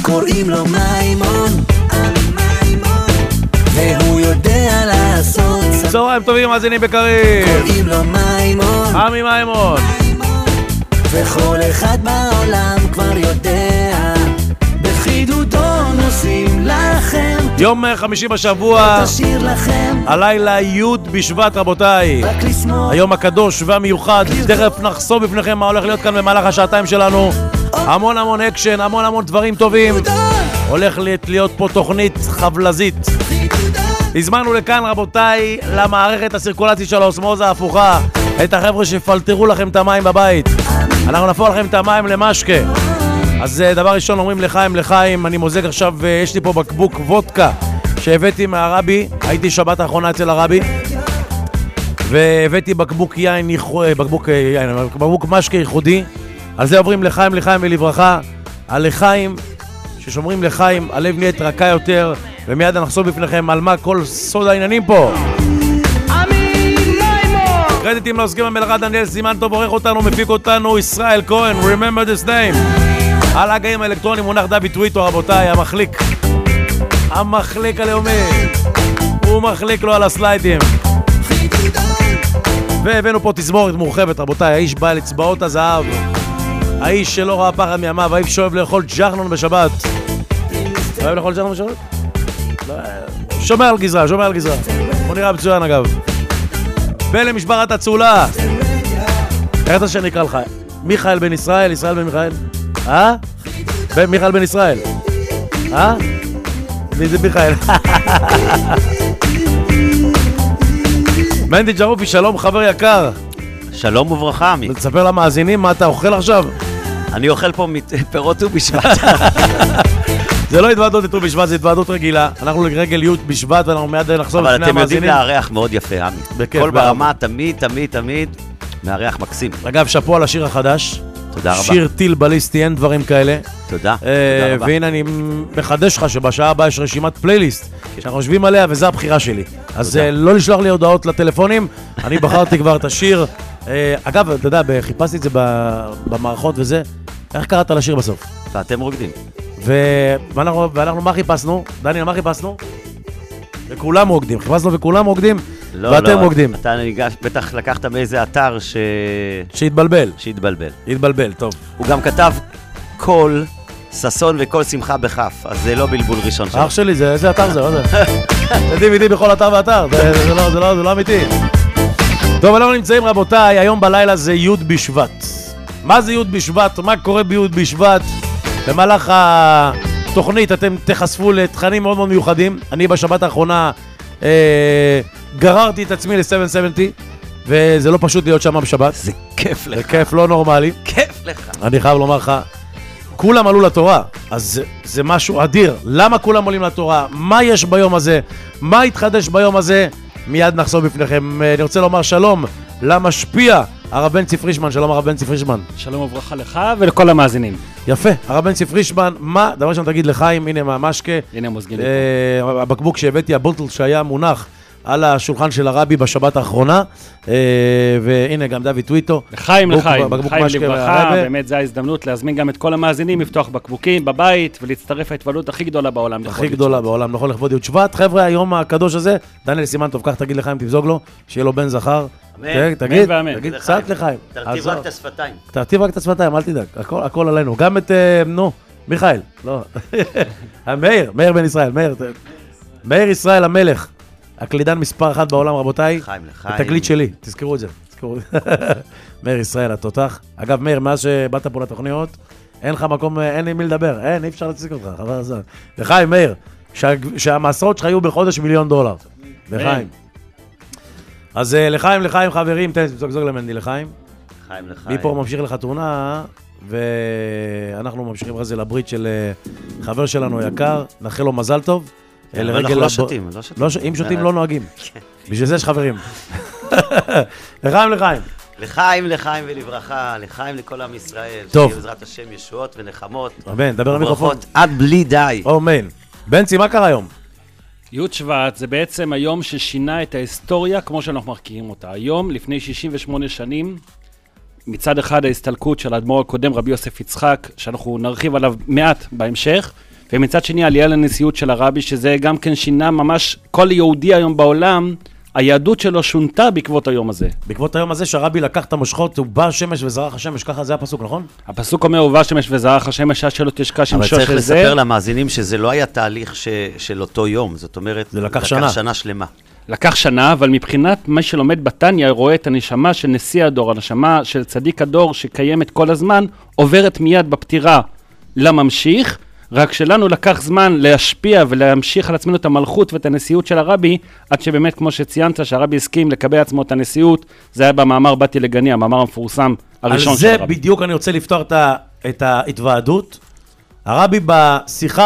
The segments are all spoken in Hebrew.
קוראים לו מימון, והוא יודע לעשות צהריים טובים, מאזינים בקריב. קוראים לו מימון, עמי מימון. וכל אחד בעולם כבר יודע, בחידודו נוסעים לכם, יום חמישי בשבוע, תשאיר לכם הלילה י' בשבט רבותיי, רק לשמור. היום הקדוש והמיוחד. תכף נחשוף בפניכם מה הולך להיות כאן במהלך השעתיים שלנו. המון המון אקשן, המון המון דברים טובים. הולך להיות פה תוכנית חבלזית. הזמנו לכאן רבותיי למערכת הסירקולציה של האוסמוזה ההפוכה, את החבר'ה שפלטרו לכם את המים בבית. אנחנו נפור לכם את המים למשקה. אז דבר ראשון אומרים לחיים, לחיים. אני מוזג עכשיו, יש לי פה בקבוק וודקה שהבאתי מהרבי, הייתי שבת האחרונה אצל הרבי, והבאתי בקבוק יין, בקבוק משקה ייחודי. על זה עוברים לחיים, לחיים ולברכה. על לחיים, ששומרים לחיים, הלב נהיית רכה יותר, ומיד נחשוף בפניכם על מה כל סוד העניינים פה. קרדיטים לעוסקים במלאכה, דניאל סימנטוב עורך אותנו, מפיק אותנו, ישראל כהן, remember this name. על הגאים האלקטרונים מונח דוד טוויטו רבותיי, המחליק הלאומי, הוא מחליק לו על הסליידים. והבאנו פה תזמורת מורחבת רבותיי, האיש בעל אצבעות הזהב, האיש שלא ראה פחד מימיו, האיש שאוהב לאכול ג'חנון בשבת. אוהב לאכול ג'חנון בשבת? שומר על גזרה, שומר על גזרה. הוא נראה מצוין אגב. ולמשפחת הצולה, איך אתה שנקרא לך? מיכאל בן ישראל, ישראל בן מיכאל? מיכאל בן ישראל. מי זה מיכאל? מנדי ג'רופי, שלום חבר יקר. שלום וברכה עמי. תספר למאזינים מה אתה אוכל עכשיו? אני אוכל פה פירות ט"ו בשבט. זה לא התוועדות לט"ו בשבט, זה התוועדות רגילה. אנחנו לרגל י' בשבט ואנחנו מיד נחשוב לפני המאזינים. אבל אתם יודעים לארח מאוד יפה עמי. כל ברמה תמיד מארח מקסים. אגב, שפו על השיר החדש. תודה רבה. שיר טיל בליסטי, אין דברים כאלה. תודה רבה. והנה אני מחדש לך שבשעה הבאה יש רשימת פלייליסט שאנחנו חושבים עליה וזה הבחירה שלי. אז לא לשלוח לי הודעות לטלפונים, אני בחרתי כבר את השיר. אגב, אתה יודע, חיפשתי את זה במערכות וזה, איך קראת לשיר בסוף? ואתם רוקדים. ואנחנו מה חיפשנו? דניאל, מה חיפשנו? וכולם רוקדים, חיפשנו וכולם רוקדים, ואתם רוקדים. אתה בטח לקחת מאיזה אתר שהתבלבל. התבלבל, טוב. הוא גם כתב כל ששון וכל שמחה בכף, אז זה לא בלבול ראשון שלו. אח שלי, איזה אתר זה? זה DVD בכל אתר ואתר, זה לא אמיתי. טוב, אנחנו נמצאים רבותיי, היום בלילה זה י' בשבט. מה זה י' בשבט? מה קורה בי' בשבט? במהלך התוכנית אתם תחשפו לתכנים מאוד מאוד מיוחדים. אני בשבת האחרונה גררתי את עצמי ל-770, וזה לא פשוט להיות שם בשבת. זה כיף לך. זה כיף לא נורמלי. כיף לך. אני חייב לומר לך, כולם עלו לתורה, אז זה משהו אדיר. למה כולם עולים לתורה? מה יש ביום הזה? מה התחדש ביום הזה? מיד נחשוף בפניכם. אני רוצה לומר שלום למשפיע, הרב בנצי פרישמן. שלום הרב בנצי פרישמן. שלום וברכה לך ולכל המאזינים. יפה, הרב בנצי פרישמן, מה? דבר שאני תגיד לחיים, הנה מהמשקה. הנה מוזגים. הבקבוק שהבאתי, הבוטל שהיה מונח על השולחן של הרבי בשבת האחרונה, והנה גם דוד טוויטו. לחיים לברכה, באמת זו ההזדמנות להזמין גם את כל המאזינים, לפתוח בקבוקים בבית ולהצטרף להתוודות הכי גדולה בעולם. הכי גדולה בעולם, נכון לכבוד י' שבט. חבר'ה, היום הקדוש הזה, דניאל סימנטוב, כך תגיד לחיים, תבזוג לו, שיהיה לו בן זכר. תגיד, קצת לחיים. תרטיב רק את השפתיים. תרטיב רק את השפתיים, אל תדאג, הכל עלינו. גם את, מיכאל, לא. מאיר בן ישראל, מאיר ישראל המלך. הקלידן מספר 1 בעולם רבותיי. לחיים. התקליט שלי, תזכרו את זה. מאיר ישראל התותח. אגב מאיר, מאז שבאת פה לתוכניות, אין לך מקום, אין עם מי לדבר, אי אפשר להציג אותך, חבר הזמן. לחיים מאיר, שהמעשרות שלך היו בחודש $1,000,000. לחיים. אז לחיים חברים, תן זוג למנדי לחיים. מפה ממשיך לחתונה, ואנחנו ממשיכים אחרי זה לברית של חבר שלנו יקר, נאחל לו מזל טוב. אנחנו לא שותים. אם שותים לא נוהגים. בשביל זה יש חברים. לחיים ולברכה, לחיים לכל עם ישראל. טוב. שיהיה בעזרת השם ישועות ונחמות. אמן, דבר למיקרופון. וברכות עד בלי די. אמן. בנצי, מה קרה היום? י' שבט זה בעצם היום ששינה את ההיסטוריה כמו שאנחנו מכירים אותה. היום, לפני 68 שנים, מצד אחד ההסתלקות של האדמו"ר הקודם, רבי יוסף יצחק, שאנחנו נרחיב עליו מעט בהמשך, ומצד שני עלייה לנשיאות של הרבי, שזה גם כן שינה ממש כל יהודי היום בעולם, היהדות שלו שונתה בעקבות היום הזה. בעקבות היום הזה שהרבי לקח את המושכות, הוא בא השמש וזרח השמש, ככה זה הפסוק, נכון? הפסוק אומר, הוא בא השמש וזרח השמש, שלא תשקע שמשו אבל של צריך זה. לספר למאזינים שזה לא היה תהליך של אותו יום, זאת אומרת, זה לקח שנה שלמה. לקח שנה, אבל מבחינת מה שלומד בתניה, רואה את הנשמה של נשיא הדור, הנשמה של צדיק הדור שקיימת כל הזמן, עוברת מיד בפטירה לממשיך, רק שלנו לקח זמן להשפיע ולהמשיך על עצמנו את המלכות ואת הנשיאות של הרבי, עד שבאמת כמו שציינת שהרבי הסכים לקבל עצמו את הנשיאות, זה היה במאמר באתי לגני, המאמר המפורסם הראשון של הרבי. על זה בדיוק אני רוצה לפתוח את ההתוועדות. הרבי בשיחה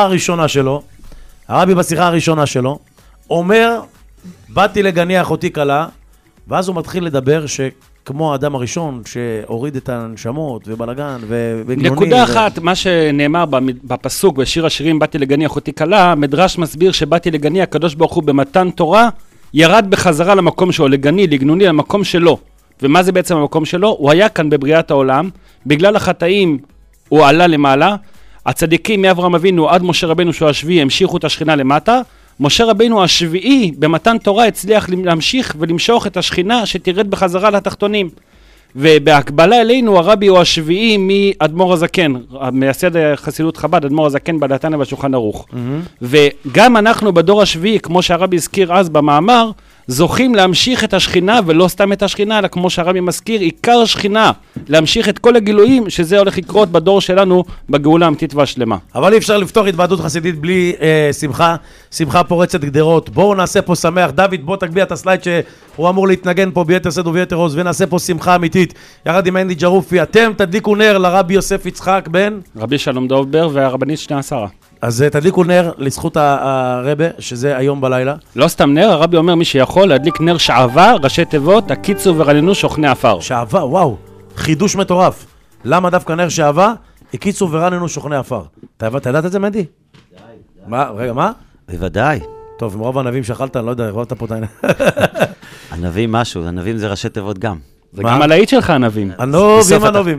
הראשונה שלו, אומר, באתי לגני אחותי קלה, ואז הוא מתחיל לדבר כמו האדם הראשון שהוריד את הנשמות ובלגן וגנוני. נקודה אחת, מה שנאמר בפסוק בשיר השירים באתי לגני אחותי קלה, מדרש מסביר שבאתי לגני הקדוש ברוך הוא במתן תורה, ירד בחזרה למקום שלו, לגני, לגנוני, למקום שלו. ומה זה בעצם המקום שלו? הוא היה כאן בבריאת העולם, בגלל החטאים הוא עלה למעלה, הצדיקים מאברהם אבינו עד משה רבנו שהוא השביעי המשיכו את השכינה למטה, משה רבינו השביעי במתן תורה הצליח להמשיך ולמשוך את השכינה שתרד בחזרה לתחתונים. ובהקבלה אלינו הרבי הוא השביעי מאדמו"ר הזקן, מייסד חסידות חב"ד, אדמו"ר הזקן בעל התניא והשולחן ערוך. וגם אנחנו בדור השביעי, כמו שהרבי הזכיר אז במאמר, זוכים להמשיך את השכינה, ולא סתם את השכינה, אלא כמו שהרבי מזכיר, עיקר השכינה, להמשיך את כל הגילויים, שזה הולך לקרות בדור שלנו, בגאולה האמיתית והשלמה. אבל אי אפשר לפתוח התוועדות חסידית בלי שמחה פורצת גדרות. בואו נעשה פה שמח. דוד, בוא תגביה את הסלייד שהוא אמור להתנגן פה ביתר שאת וביתר עוז, ונעשה פה שמחה אמיתית. יחד עם אנדי ג'רופי, אתם תדליקו נר לרבי יוסף יצחק בן רבי שלום דובר והרבנית שני עשרה. אז תדליקו נר לזכות הרבה, שזה היום בלילה. לא סתם נר, הרבי אומר מי שיכול להדליק נר שעבה, ראשי תיבות, הקיצו ורננו שוכני אפר. שעבה, וואו, חידוש מטורף. למה דווקא נר שעבה? הקיצו ורננו שוכני אפר. אתה ידעת את זה, מדי? מה? רגע, מה? בוודאי. טוב, עם רוב הענבים שאכלת, אני לא יודע, הרבבת פה את העניין. ענבים משהו, ענבים זה ראשי תיבות גם. זה גם הלהיט שלך ענבים. ענבים.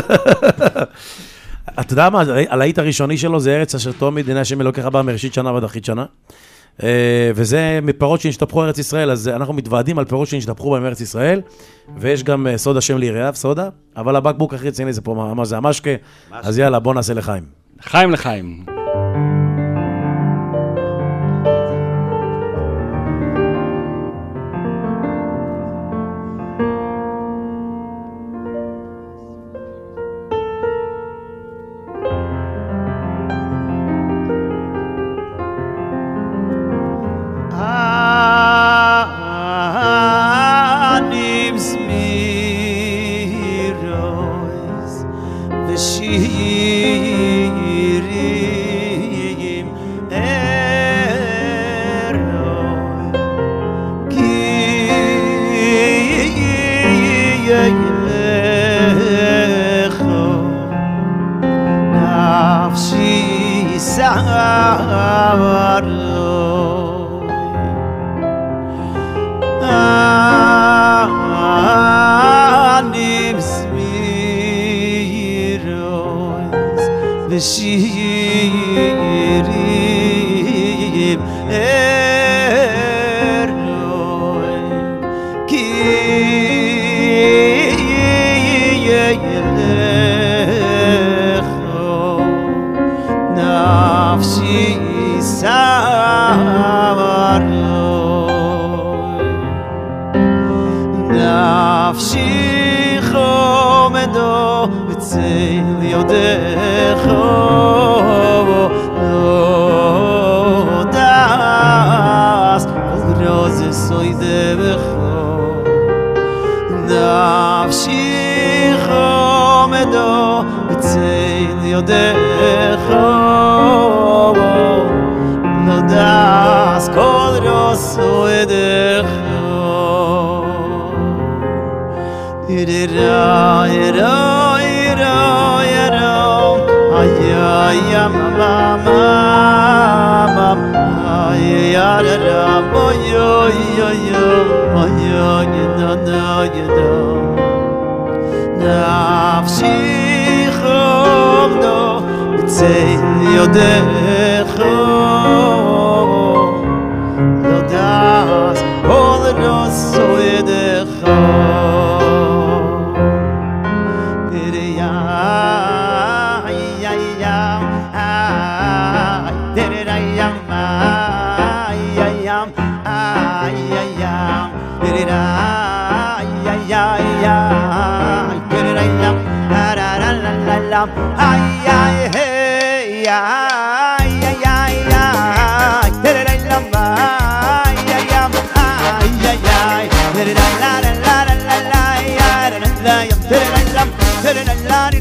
אתה יודע מה, הלהיט הראשוני שלו זה ארץ אשר תעמיד עיני השם אלוקיך בה מראשית שנה ועד אחרית שנה. וזה מפירות שנשתפכו ארץ ישראל, אז אנחנו מתוועדים על פירות שנשתפכו בהם ארץ ישראל, ויש גם סוד השם ליראיו, סודה, אבל הבקבוק הכי רציני זה פה, מה זה המשקה, אז יאללה, בוא נעשה לחיים. חיים לחיים. נפשי חומדו בצל יודך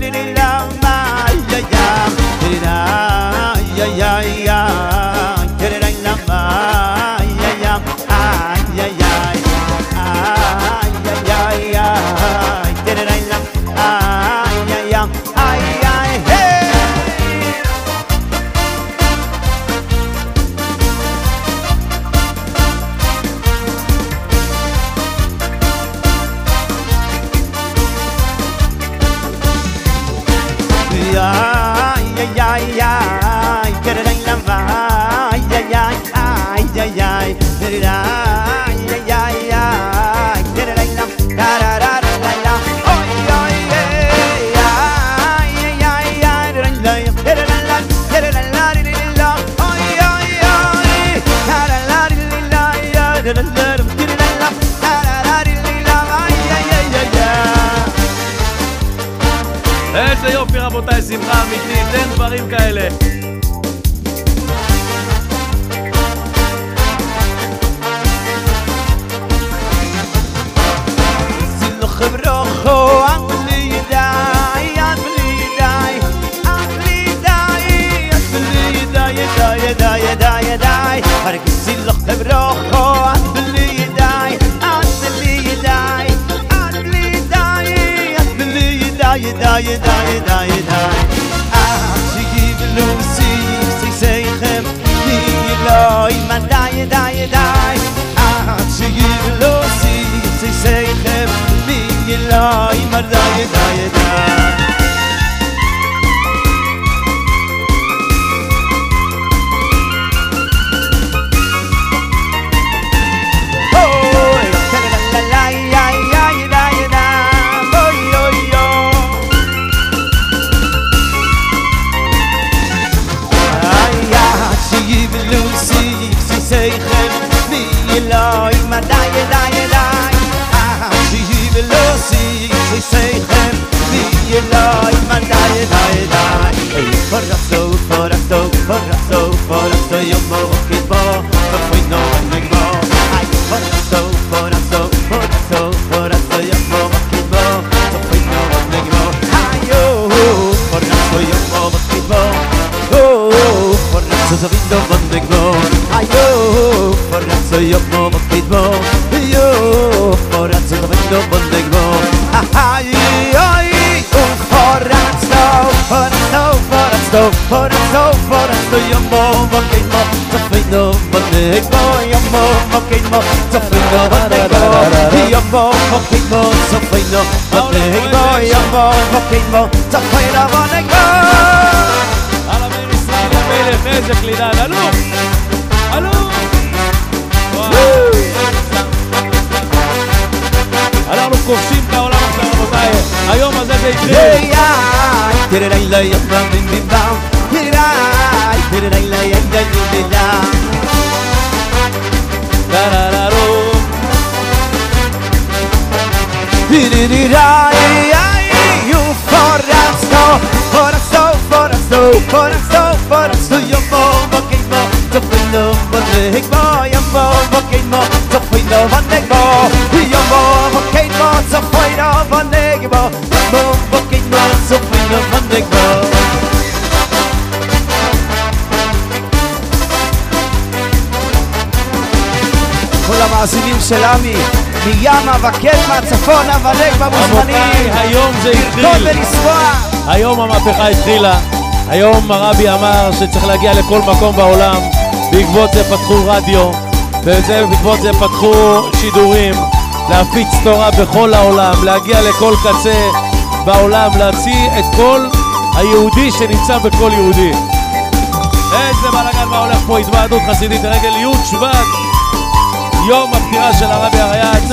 איזה יופי רבותיי, שמחה אמיתית, אין דברים כאלה. איזה קלידה, אלוף! אלוף! אנחנו כובשים את העולם עכשיו רבותיי, היום הזה זה יקרה. כל המאזינים של עמי, מימה וקדמה, צפונה ונגבה מוזמנים. היום זה התחיל. היום המהפכה התחילה. היום הרבי אמר שצריך להגיע לכל מקום בעולם. בעקבות זה פתחו רדיו, ובעקבות זה פתחו שידורים, להפיץ תורה בכל העולם, להגיע לכל קצה בעולם, להציע את כל היהודי שנמצא בכל יהודי. איזה בלגן מה הולך פה, התוועדות חסידית לרגל י' שבט, יום הפטירה של הרבי הריי"צ.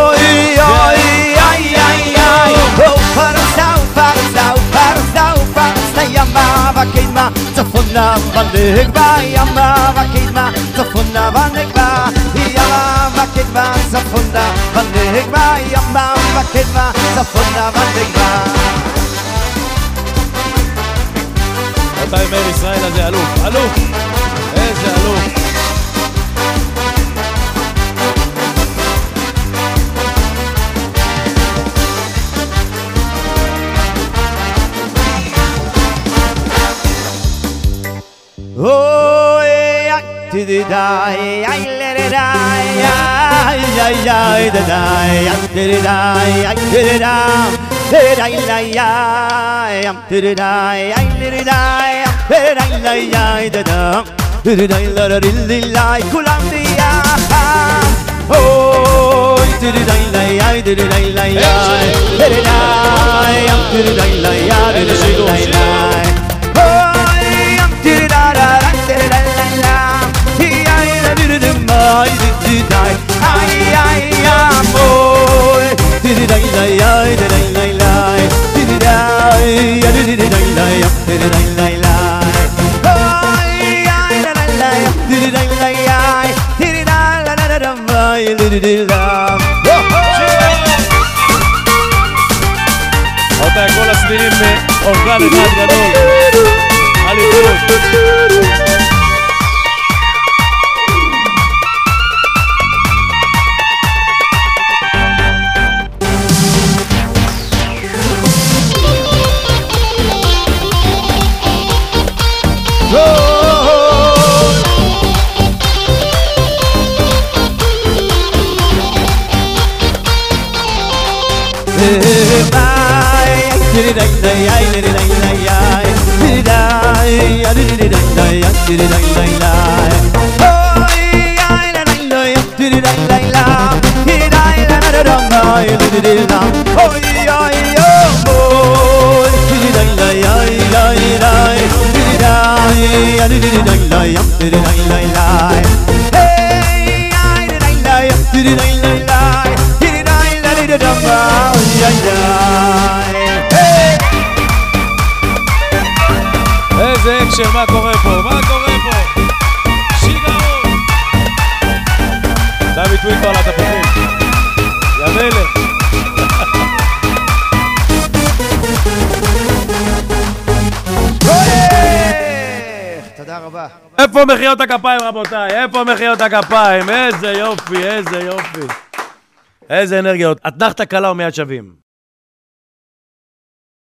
ימה וקדמה צפונה ונגבה, ימה וקדמה צפונה ונגבה, ימה וקדמה צפונה ונגבה, ימה וקדמה צפונה ונגבה. אותה מאיר ישראל הזה אלוף, אלוף, איזה אלוף. Oh, yeah, did it die? I let it die. I did it die. I did it die. I did it die. Did I lie? Did it die? I did it die. Did I lie? Did it die? Let it lie. Colombia. Oh, did it die? I did it lie. Did it die? Did it lie? Did it lie? אותה כל הסבירים אורגן אחד גדול אליפות איזה אקשן, מה קורה פה? מה קורה פה? שיגעון! דוד טוויטר על התפוחים. יא מלך. תודה רבה. איפה מחיאות הכפיים רבותיי? איפה מחיאות הכפיים? איזה יופי, איזה יופי. איזה אנרגיות. אתנחתא קלה ומיד שווים.